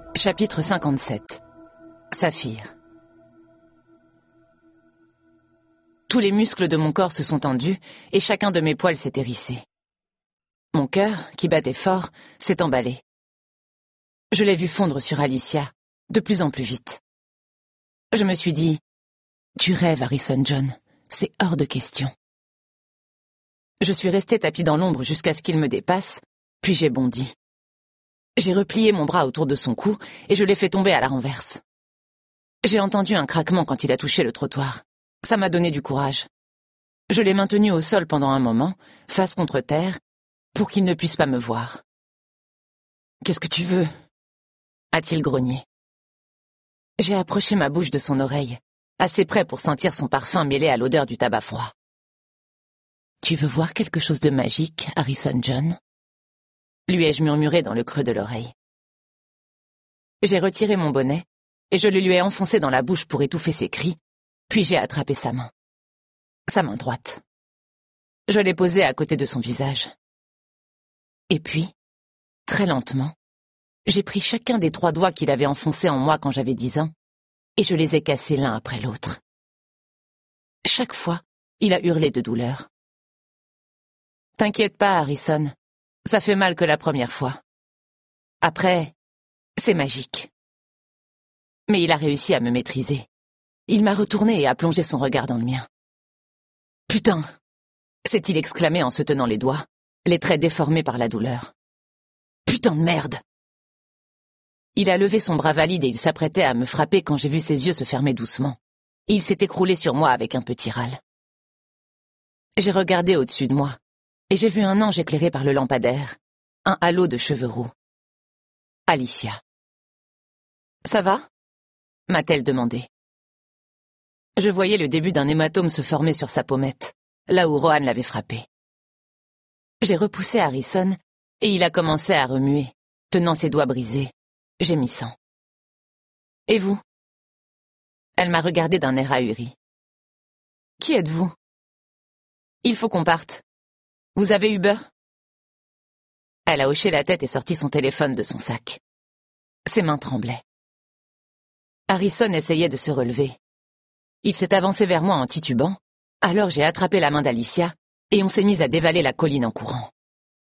Chapitre 57. Saphir. Tous les muscles de mon corps se sont tendus et chacun de mes poils s'est hérissé. Mon cœur, qui battait fort, s'est emballé. Je l'ai vu fondre sur Alicia, de plus en plus vite. Je me suis dit, « Tu rêves, Harrison John, c'est hors de question. » Je suis resté tapis dans l'ombre jusqu'à ce qu'il me dépasse, puis j'ai bondi. J'ai replié mon bras autour de son cou et je l'ai fait tomber à la renverse. J'ai entendu un craquement quand il a touché le trottoir. Ça m'a donné du courage. Je l'ai maintenu au sol pendant un moment, face contre terre, pour qu'il ne puisse pas me voir. « Qu'est-ce que tu veux ?» a-t-il grogné. J'ai approché ma bouche de son oreille, assez près pour sentir son parfum mêlé à l'odeur du tabac froid. « Tu veux voir quelque chose de magique, Harrison John ?» lui ai-je murmuré dans le creux de l'oreille. J'ai retiré mon bonnet et je le lui ai enfoncé dans la bouche pour étouffer ses cris, puis j'ai attrapé sa main droite. Je l'ai posée à côté de son visage. Et puis, très lentement, j'ai pris chacun des 3 doigts qu'il avait enfoncés en moi quand j'avais 10 ans, et je les ai cassés l'un après l'autre. Chaque fois, il a hurlé de douleur. « T'inquiète pas, Harrison, ça fait mal que la première fois. Après, c'est magique. » Mais il a réussi à me maîtriser. Il m'a retourné et a plongé son regard dans le mien. « Putain !» s'est-il exclamé en se tenant les doigts, les traits déformés par la douleur. « Putain de merde !» Il a levé son bras valide et il s'apprêtait à me frapper quand j'ai vu ses yeux se fermer doucement. Il s'est écroulé sur moi avec un petit râle. J'ai regardé au-dessus de moi, et j'ai vu un ange éclairé par le lampadaire, un halo de cheveux roux. Alicia. « Ça va ?» m'a-t-elle demandé. Je voyais le début d'un hématome se former sur sa pommette, là où Rohan l'avait frappé. J'ai repoussé Harrison, et il a commencé à remuer, tenant ses doigts brisés, gémissant. « Et vous ?» Elle m'a regardé d'un air ahuri. « Qui êtes-vous ?»« Il faut qu'on parte. Vous avez Uber ?» Elle a hoché la tête et sorti son téléphone de son sac. Ses mains tremblaient. Harrison essayait de se relever. Il s'est avancé vers moi en titubant, alors j'ai attrapé la main d'Alicia et on s'est mis à dévaler la colline en courant.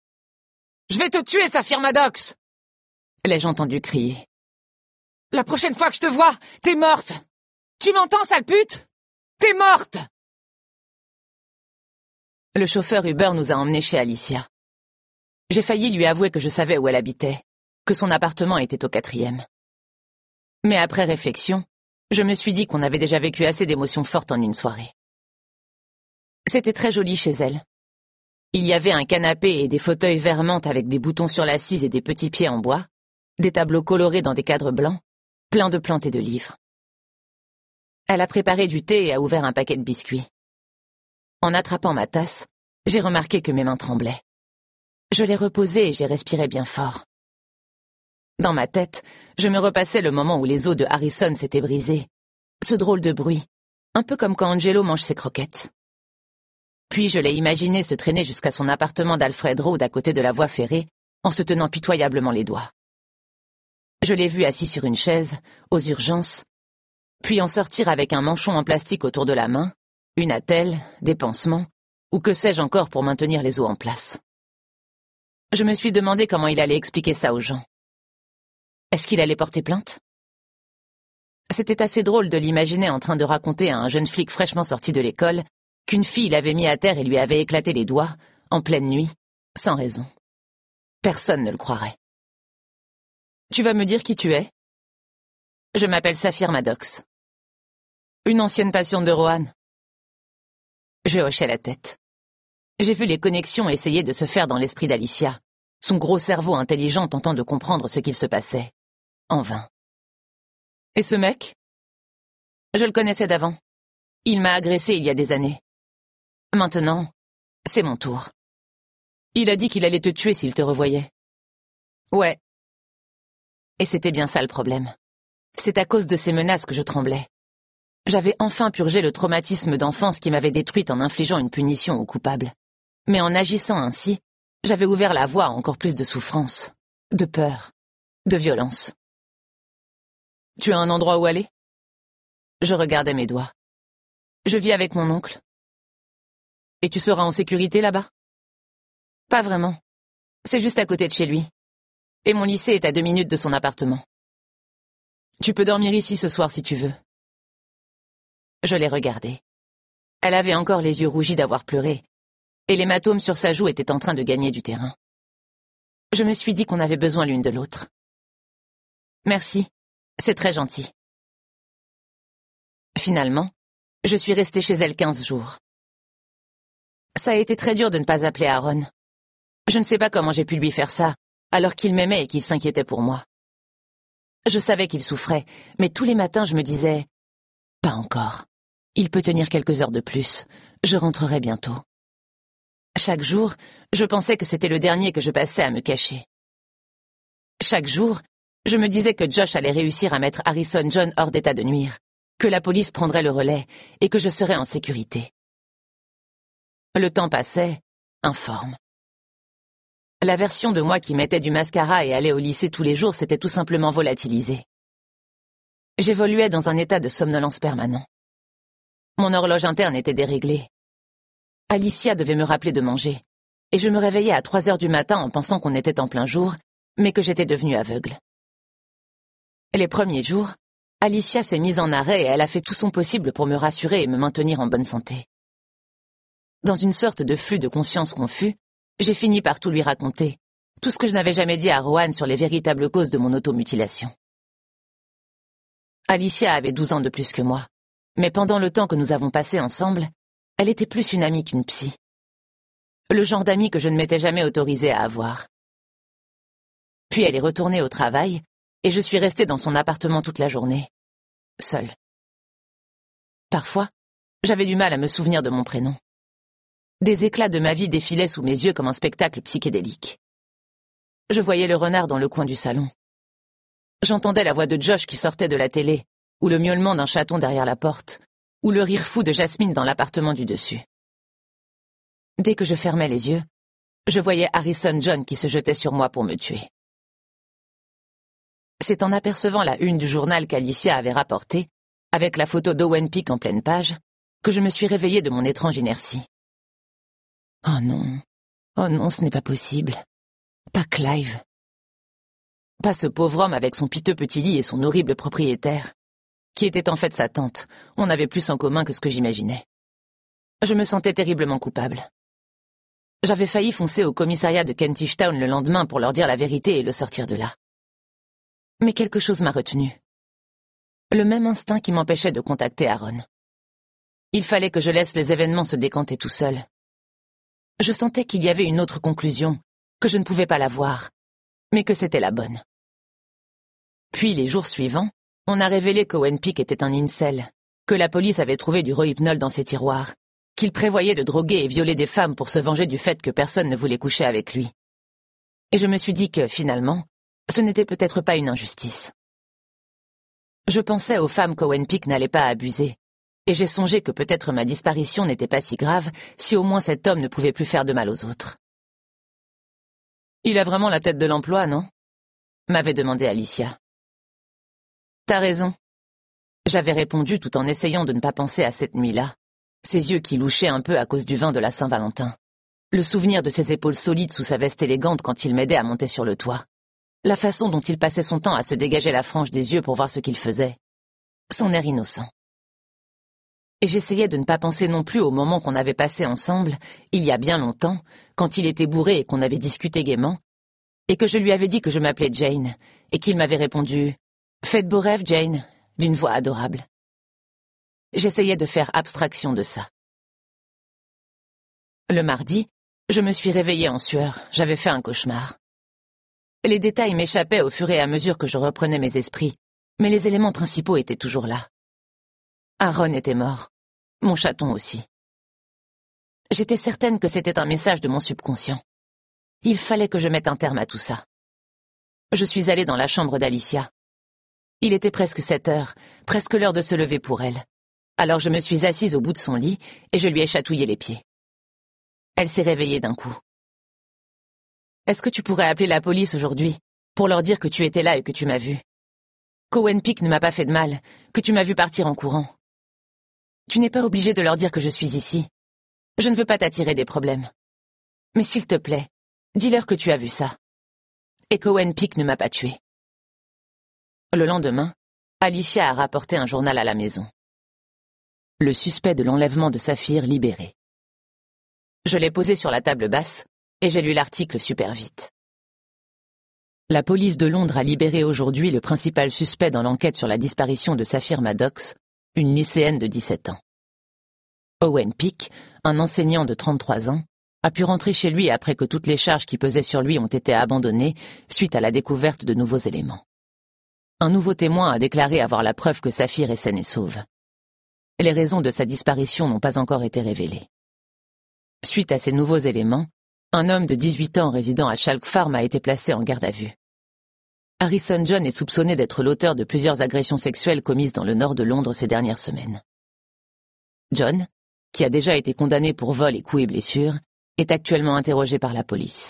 « Je vais te tuer, Saphir Maddox !» l'ai-je entendu crier. « La prochaine fois que je te vois, t'es morte! Tu m'entends, sale pute? T'es morte !» Le chauffeur Uber nous a emmenés chez Alicia. J'ai failli lui avouer que je savais où elle habitait, que son appartement était au 4e. Mais après réflexion, je me suis dit qu'on avait déjà vécu assez d'émotions fortes en une soirée. C'était très joli chez elle. Il y avait un canapé et des fauteuils vert menthe avec des boutons sur l'assise et des petits pieds en bois, des tableaux colorés dans des cadres blancs, pleins de plantes et de livres. Elle a préparé du thé et a ouvert un paquet de biscuits. En attrapant ma tasse, j'ai remarqué que mes mains tremblaient. Je l'ai reposée et j'ai respiré bien fort. Dans ma tête, je me repassais le moment où les os de Harrison s'étaient brisés. Ce drôle de bruit, un peu comme quand Angelo mange ses croquettes. Puis je l'ai imaginé se traîner jusqu'à son appartement d'Alfred Road à côté de la voie ferrée, en se tenant pitoyablement les doigts. Je l'ai vu assis sur une chaise, aux urgences, puis en sortir avec un manchon en plastique autour de la main, une attelle, des pansements, ou que sais-je encore pour maintenir les os en place. Je me suis demandé comment il allait expliquer ça aux gens. Est-ce qu'il allait porter plainte? C'était assez drôle de l'imaginer en train de raconter à un jeune flic fraîchement sorti de l'école qu'une fille l'avait mis à terre et lui avait éclaté les doigts, en pleine nuit, sans raison. Personne ne le croirait. « Tu vas me dire qui tu es ?» « Je m'appelle Saphir Maddox. »« Une ancienne patiente de Rohan. » Je hochai la tête. J'ai vu les connexions essayer de se faire dans l'esprit d'Alicia, son gros cerveau intelligent tentant de comprendre ce qu'il se passait. En vain. « Et ce mec ?» Je le connaissais d'avant. Il m'a agressé il y a des années. Maintenant, c'est mon tour. Il a dit qu'il allait te tuer s'il te revoyait. Ouais. Et c'était bien ça le problème. C'est à cause de ces menaces que je tremblais. J'avais enfin purgé le traumatisme d'enfance qui m'avait détruite en infligeant une punition aux coupables. Mais en agissant ainsi, j'avais ouvert la voie à encore plus de souffrance, de peur, de violence. Tu as un endroit où aller? Je regardais mes doigts. Je vis avec mon oncle. Et tu seras en sécurité là-bas? Pas vraiment. C'est juste à côté de chez lui. Et mon lycée est à 2 minutes de son appartement. Tu peux dormir ici ce soir si tu veux. Je l'ai regardée. Elle avait encore les yeux rougis d'avoir pleuré, et l'hématome sur sa joue était en train de gagner du terrain. Je me suis dit qu'on avait besoin l'une de l'autre. Merci, c'est très gentil. Finalement, je suis restée chez elle 15 jours. Ça a été très dur de ne pas appeler Aaron. Je ne sais pas comment j'ai pu lui faire ça, alors qu'il m'aimait et qu'il s'inquiétait pour moi. Je savais qu'il souffrait, mais tous les matins je me disais « Pas encore. Il peut tenir quelques heures de plus. Je rentrerai bientôt. » Chaque jour, je pensais que c'était le dernier que je passais à me cacher. Chaque jour, je me disais que Josh allait réussir à mettre Harrison John hors d'état de nuire, que la police prendrait le relais et que je serais en sécurité. Le temps passait, informe. La version de moi qui mettait du mascara et allait au lycée tous les jours s'était tout simplement volatilisée. J'évoluais dans un état de somnolence permanent. Mon horloge interne était déréglée. Alicia devait me rappeler de manger, et je me réveillais à 3 heures du matin en pensant qu'on était en plein jour, mais que j'étais devenue aveugle. Les premiers jours, Alicia s'est mise en arrêt et elle a fait tout son possible pour me rassurer et me maintenir en bonne santé. Dans une sorte de flux de conscience confus, j'ai fini par tout lui raconter, tout ce que je n'avais jamais dit à Rohan sur les véritables causes de mon automutilation. Alicia avait 12 ans de plus que moi, mais pendant le temps que nous avons passé ensemble, elle était plus une amie qu'une psy. Le genre d'amie que je ne m'étais jamais autorisée à avoir. Puis elle est retournée au travail, et je suis restée dans son appartement toute la journée, seule. Parfois, j'avais du mal à me souvenir de mon prénom. Des éclats de ma vie défilaient sous mes yeux comme un spectacle psychédélique. Je voyais le renard dans le coin du salon. J'entendais la voix de Josh qui sortait de la télé, ou le miaulement d'un chaton derrière la porte, ou le rire fou de Jasmine dans l'appartement du dessus. Dès que je fermais les yeux, je voyais Harrison John qui se jetait sur moi pour me tuer. C'est en apercevant la une du journal qu'Alicia avait rapportée, avec la photo d'Owen Peak en pleine page, que je me suis réveillée de mon étrange inertie. Oh non, ce n'est pas possible. Pas Clive. Pas ce pauvre homme avec son piteux petit lit et son horrible propriétaire, qui était en fait sa tante. On avait plus en commun que ce que j'imaginais. Je me sentais terriblement coupable. J'avais failli foncer au commissariat de Kentish Town le lendemain pour leur dire la vérité et le sortir de là. Mais quelque chose m'a retenue. Le même instinct qui m'empêchait de contacter Aaron. Il fallait que je laisse les événements se décanter tout seuls. Je sentais qu'il y avait une autre conclusion, que je ne pouvais pas la voir, mais que c'était la bonne. Puis, les jours suivants, on a révélé qu'Owen Peak était un incel, que la police avait trouvé du rohypnol dans ses tiroirs, qu'il prévoyait de droguer et violer des femmes pour se venger du fait que personne ne voulait coucher avec lui. Et je me suis dit que, finalement, ce n'était peut-être pas une injustice. Je pensais aux femmes qu'Owen Peak n'allait pas abuser, et j'ai songé que peut-être ma disparition n'était pas si grave si au moins cet homme ne pouvait plus faire de mal aux autres. « Il a vraiment la tête de l'emploi, non ?» m'avait demandé Alicia. « T'as raison. » J'avais répondu tout en essayant de ne pas penser à cette nuit-là, ses yeux qui louchaient un peu à cause du vin de la Saint-Valentin, le souvenir de ses épaules solides sous sa veste élégante quand il m'aidait à monter sur le toit, la façon dont il passait son temps à se dégager la frange des yeux pour voir ce qu'il faisait, son air innocent. Et j'essayais de ne pas penser non plus au moment qu'on avait passé ensemble, il y a bien longtemps, quand il était bourré et qu'on avait discuté gaiement, et que je lui avais dit que je m'appelais Jane, et qu'il m'avait répondu « Fais de beaux rêves, Jane », d'une voix adorable. J'essayais de faire abstraction de ça. Le mardi, je me suis réveillée en sueur, j'avais fait un cauchemar. Les détails m'échappaient au fur et à mesure que je reprenais mes esprits, mais les éléments principaux étaient toujours là. Aaron était mort, mon chaton aussi. J'étais certaine que c'était un message de mon subconscient. Il fallait que je mette un terme à tout ça. Je suis allée dans la chambre d'Alicia. Il était presque 7 heures, presque l'heure de se lever pour elle. Alors je me suis assise au bout de son lit et je lui ai chatouillé les pieds. Elle s'est réveillée d'un coup. « Est-ce que tu pourrais appeler la police aujourd'hui, pour leur dire que tu étais là et que tu m'as vue ? qu'Owen Peak ne m'a pas fait de mal, que tu m'as vu partir en courant. Tu n'es pas obligé de leur dire que je suis ici. Je ne veux pas t'attirer des problèmes. Mais s'il te plaît, dis-leur que tu as vu ça. Et qu'Owen Peak ne m'a pas tué. Le lendemain, Alicia a rapporté un journal à la maison. Le suspect de l'enlèvement de Saphir libéré. Je l'ai posé sur la table basse et j'ai lu l'article super vite. La police de Londres a libéré aujourd'hui le principal suspect dans l'enquête sur la disparition de Saphir Maddox, une lycéenne de 17 ans. Owen Peak, un enseignant de 33 ans, a pu rentrer chez lui après que toutes les charges qui pesaient sur lui ont été abandonnées suite à la découverte de nouveaux éléments. Un nouveau témoin a déclaré avoir la preuve que Saphir est saine et sauve. Les raisons de sa disparition n'ont pas encore été révélées. Suite à ces nouveaux éléments, un homme de 18 ans résidant à Chalk Farm a été placé en garde à vue. Harrison John est soupçonné d'être l'auteur de plusieurs agressions sexuelles commises dans le nord de Londres ces dernières semaines. John, qui a déjà été condamné pour vol et coups et blessures, est actuellement interrogé par la police.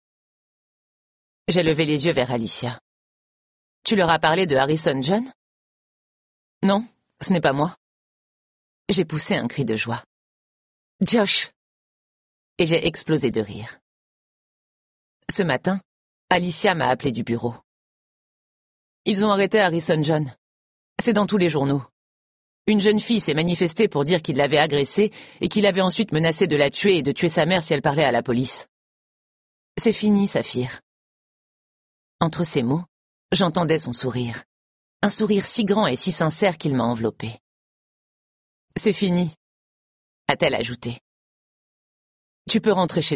J'ai levé les yeux vers Alicia. « Tu leur as parlé de Harrison John ?»« Non, ce n'est pas moi. » J'ai poussé un cri de joie. « Josh !» Et j'ai explosé de rire. Ce matin, Alicia m'a appelé du bureau. « Ils ont arrêté Harrison John. C'est dans tous les journaux. Une jeune fille s'est manifestée pour dire qu'il l'avait agressée et qu'il avait ensuite menacé de la tuer et de tuer sa mère si elle parlait à la police. C'est fini, Saphir. » Entre ces mots, j'entendais son sourire. Un sourire si grand et si sincère qu'il m'a enveloppée. « C'est fini, » a-t-elle ajouté. « Tu peux rentrer chez toi. »